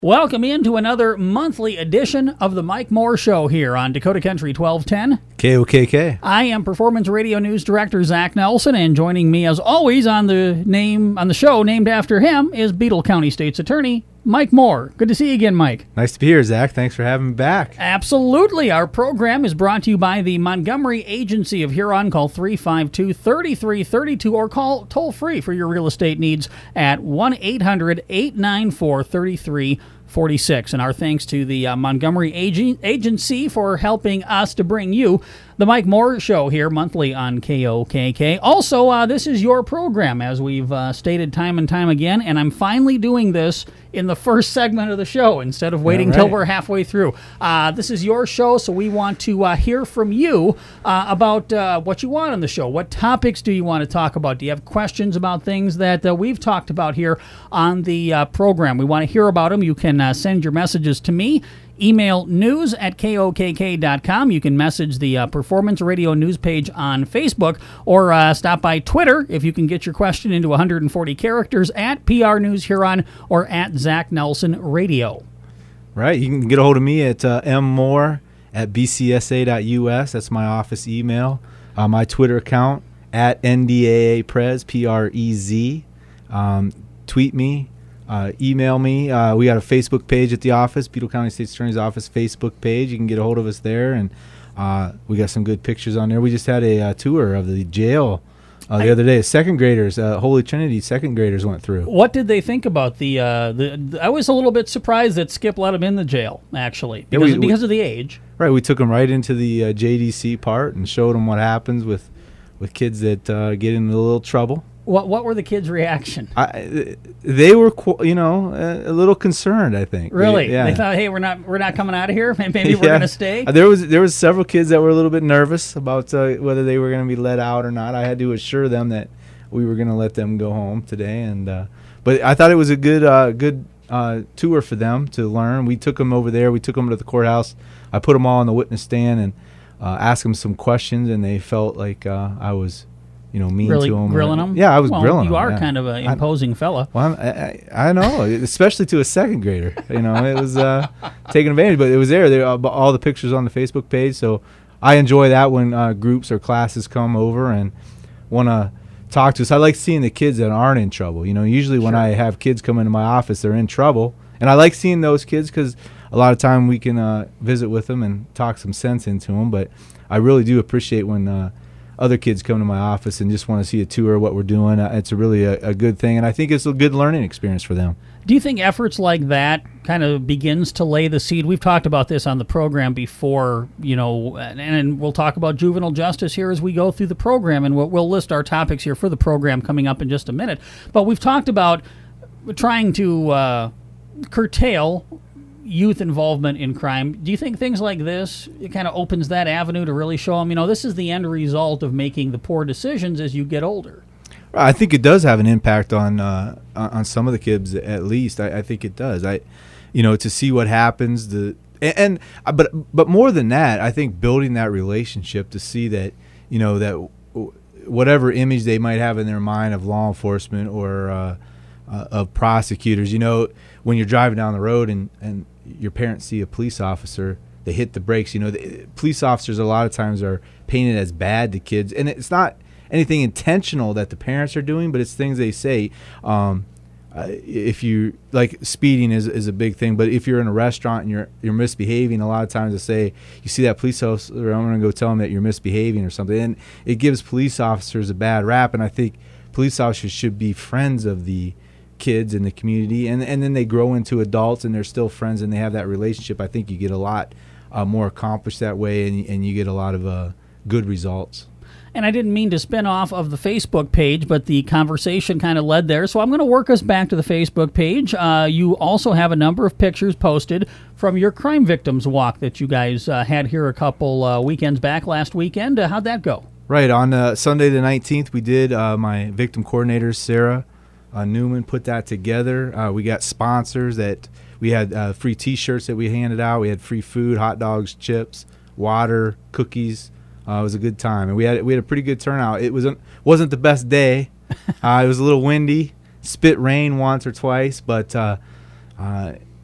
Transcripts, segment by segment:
Welcome into another monthly edition of the Mike Moore Show here on Dakota Country 1210. KOKK. I am Performance Radio News Director Zach Nelson, and joining me as always on the show named after him is Beetle County State's Attorney Mike Moore. Good to see you again, Mike. Nice to be here, Zach. Thanks for having me back. Absolutely. Our program is brought to you by the Montgomery Agency of Huron. Call 352-3332 or call toll-free for your real estate needs at 1-800-894-3346. And our thanks to the Montgomery Agency for helping us to bring you the Mike Moore Show here monthly on KOKK. Also, this is your program, as we've stated time and time again, and I'm finally doing this in the first segment of the show instead of waiting till we're halfway through. This is your show, so we want to hear from you about what you want on the show. What topics do you want to talk about? Do you have questions about things that we've talked about here on the program? We want to hear about them. You can send your messages to me. Email news@kokk.com. You can message the Performance Radio News page on Facebook or stop by Twitter if you can get your question into 140 characters at PR News Huron or at Zach Nelson Radio. Right. You can get a hold of me at mmoore@bcsa.us. That's my office email. My Twitter account at NDAAPrez, Prez. Tweet me. Email me. We got a Facebook page at the office, Beetle County State's Attorney's Office Facebook page. You can get a hold of us there, and we got some good pictures on there. We just had a tour of the jail the other day. Second graders, Holy Trinity second graders went through. What did they think about the I was a little bit surprised that Skip let him in the jail, actually, because of the age. Right. We took them right into the JDC part and showed them what happens with kids that get into a little trouble. What were the kids' reaction? They were, a little concerned, I think. Really? Yeah. They thought, hey, we're not coming out of here. Maybe we're going to stay. There was several kids that were a little bit nervous about whether they were going to be let out or not. I had to assure them that we were going to let them go home today, and but I thought it was a good tour for them to learn. We took them over there. We took them to the courthouse. I put them all on the witness stand and asked them some questions, and they felt like I was. Mean really to them. Grilling them? Yeah, I was grilling them. You are kind of an imposing fella. Well, I know, especially to a second grader. It was taking advantage, but it was there. There all the pictures on the Facebook page, so I enjoy that when groups or classes come over and want to talk to us. I like seeing the kids that aren't in trouble. Usually when I have kids come into my office, they're in trouble, and I like seeing those kids because a lot of time we can visit with them and talk some sense into them, but I really do appreciate when other kids come to my office and just want to see a tour of what we're doing. It's really a good thing, and I think it's a good learning experience for them. Do you think efforts like that kind of begins to lay the seed? We've talked about this on the program before, and we'll talk about juvenile justice here as we go through the program, and we'll list our topics here for the program coming up in just a minute. But we've talked about trying to curtail youth involvement in crime. Do you think things like this, it kind of opens that avenue to really show them, this is the end result of making the poor decisions as you get older? I think it does have an impact on some of the kids, at least. I think it does. To see what happens, but more than that, I think building that relationship to see that, that whatever image they might have in their mind of law enforcement or of prosecutors, when you're driving down the road and your parents see a police officer, they hit the brakes. The police officers a lot of times are painted as bad to kids, and it's not anything intentional that the parents are doing, but it's things they say. If you like, speeding is a big thing, but if you're in a restaurant and you're misbehaving, a lot of times they say, you see that police officer, I'm going to go tell them that you're misbehaving or something, and it gives police officers a bad rap. And I think police officers should be friends of the kids in the community, and then they grow into adults and they're still friends and they have that relationship. I think you get a lot more accomplished that way, and you get a lot of good results. And I didn't mean to spin off of the Facebook page, but the conversation kind of led there. So I'm going to work us back to the Facebook page. You also have a number of pictures posted from your crime victims walk that you guys had here a couple weekends back last weekend. How'd that go? Right. On Sunday the 19th, we did. My victim coordinator, Sarah Newman, put that together. We got sponsors that we had free T-shirts that we handed out. We had free food, hot dogs, chips, water, cookies. It was a good time, and we had a pretty good turnout. It wasn't the best day. It was a little windy, spit rain once or twice, but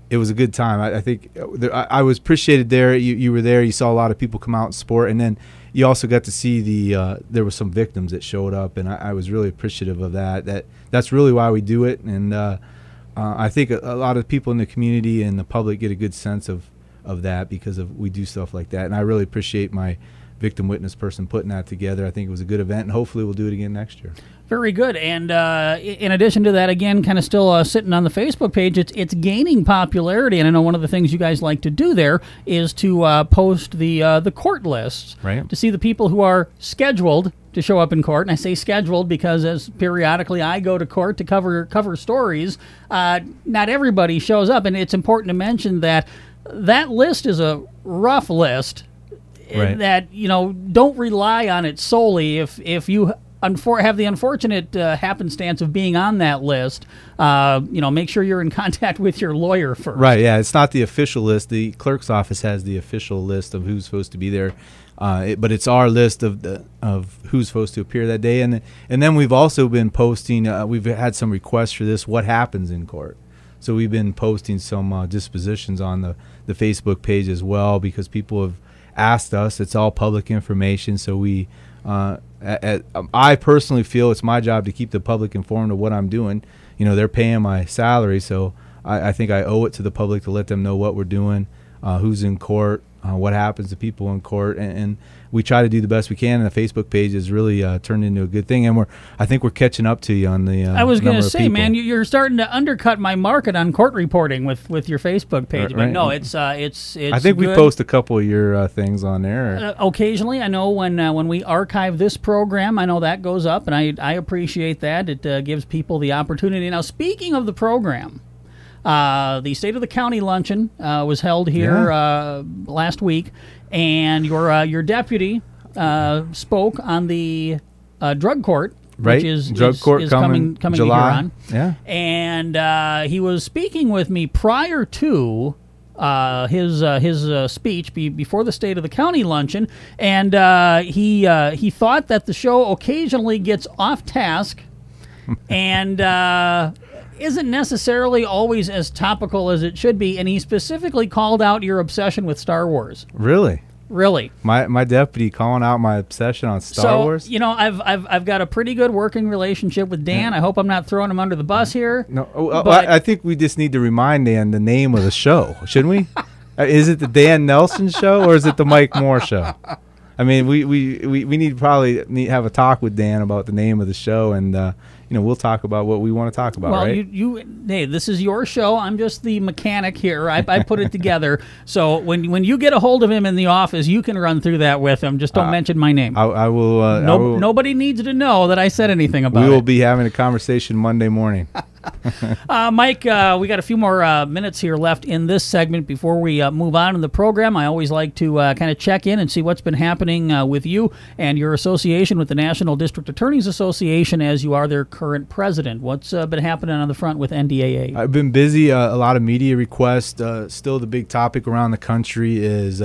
it was a good time. I think I was appreciated there. You were there. You saw a lot of people come out and support, and then you also got to see there were some victims that showed up, and I was really appreciative of that. That's really why we do it, and I think a lot of people in the community and the public get a good sense of that because we do stuff like that, and I really appreciate my victim witness person putting that together. I think it was a good event, and hopefully we'll do it again next year. Very good. And in addition to that, again, kind of still sitting on the Facebook page, it's gaining popularity. And I know one of the things you guys like to do there is to post the court lists, right, to see the people who are scheduled to show up in court. And I say scheduled because as periodically I go to court to cover stories, not everybody shows up. And it's important to mention that list is a rough list. Right. That, don't rely on it solely. If you have the unfortunate happenstance of being on that list, make sure you're in contact with your lawyer first. Right, yeah. It's not the official list. The clerk's office has the official list of who's supposed to be there, but it's our list of who's supposed to appear that day. And then we've also been posting, we've had some requests for this, what happens in court. So we've been posting some dispositions on the Facebook page as well because people have asked us. It's all public information, so we I personally feel it's my job to keep the public informed of what I'm doing. They're paying my salary, so I think I owe it to the public to let them know what we're doing, who's in court, what happens to people in court, and we try to do the best we can. And the Facebook page has really turned into a good thing, and I think we're catching up to you on the. I was going to say, people. Man, you're starting to undercut my market on court reporting with your Facebook page. Right. But no, it's. I think good. We post a couple of your things on there. Occasionally, I know when we archive this program, I know that goes up, and I appreciate that. It gives people the opportunity. Now, speaking of the program. The State of the County luncheon was held here last week, and your deputy spoke on the drug court, right? Which is drug court is coming July. To Huron. Yeah, and he was speaking with me prior to his speech before the State of the County luncheon, and he thought that the show occasionally gets off task, and. Isn't necessarily always as topical as it should be, and he specifically called out your obsession with Star Wars. Really? My deputy calling out my obsession on Star Wars? I've got a pretty good working relationship with Dan. I hope I'm not throwing him under the bus here. No, I think we just need to remind Dan the name of the show, shouldn't we? Is it the Dan Nelson Show or is it the Mike Moore Show? I mean, we need to have a talk with Dan about the name of the show, and we'll talk about what we want to talk about. Well, right? Hey, this is your show. I'm just the mechanic here. I put it together. So when you get a hold of him in the office, you can run through that with him. Just don't mention my name. I will. Nobody needs to know that I said anything about it. We will be having a conversation Monday morning. Mike, we got a few more minutes here left in this segment before we move on in the program. I always like to kind of check in and see what's been happening with you and your association with the National District Attorneys Association as you are their current president. What's been happening on the front with NDAA? I've been busy. A lot of media requests. Still the big topic around the country is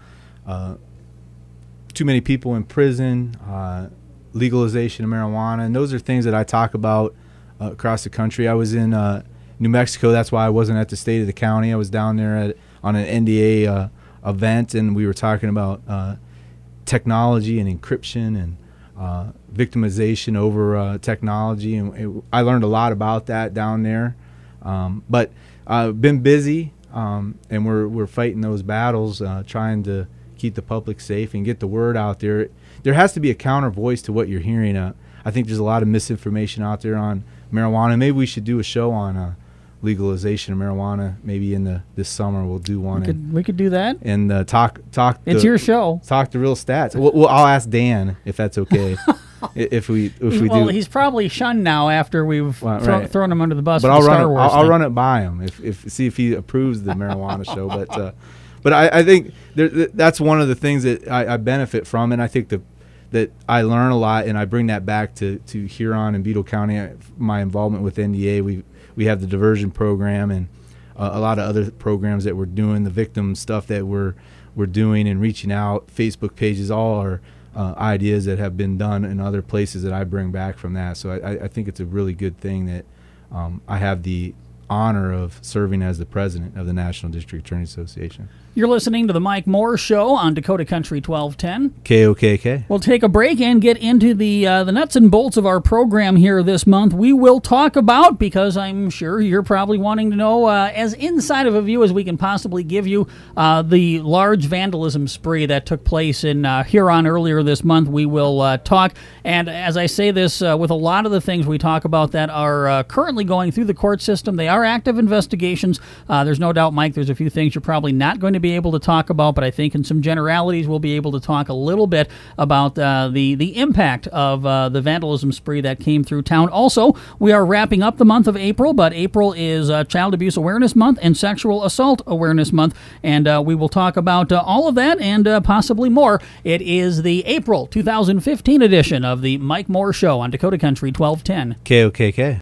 too many people in prison, legalization of marijuana, and those are things that I talk about across the country. I was in New Mexico. That's why I wasn't at the State of the County. I was down there on an NDA event, and we were talking about technology and encryption and victimization over technology. And I learned a lot about that down there. But I've been busy, and we're fighting those battles, trying to keep the public safe and get the word out there. There has to be a counter voice to what you're hearing. I think there's a lot of misinformation out there on marijuana. Maybe we should do a show on legalization of marijuana. Maybe this summer we'll do one. We could do that and talk. It's your show. Talk the real stats. Well, I'll ask Dan if that's okay. if we do. Well, he's probably shunned now after we've thrown him under the bus. But I'll run it by him see if he approves the marijuana show. But I think that's one of the things that I benefit from, and I think that I learn a lot, and I bring that back to Huron and Beetle County. My involvement with NDA, we have the diversion program and a lot of other programs that we're doing, the victim stuff that we're doing and reaching out, Facebook pages, all are ideas that have been done in other places that I bring back from that. So I think it's a really good thing that I have the honor of serving as the president of the National District Attorney Association. You're listening to the Mike Moore Show on Dakota Country 1210. KOKK. We'll take a break and get into the nuts and bolts of our program here this month. We will talk about, because I'm sure you're probably wanting to know, as inside of a view as we can possibly give you, the large vandalism spree that took place in Huron earlier this month. We will talk, and as I say this, with a lot of the things we talk about that are currently going through the court system, they are active investigations. There's no doubt, Mike, there's a few things you're probably not going to be able to talk about, but I think in some generalities we'll be able to talk a little bit about the impact of the vandalism spree that came through town. Also, we are wrapping up the month of April, but April is Child Abuse Awareness Month and Sexual Assault Awareness Month, and we will talk about all of that and possibly more. It is the April 2015 edition of the Mike Moore Show on Dakota Country 1210. KOKK.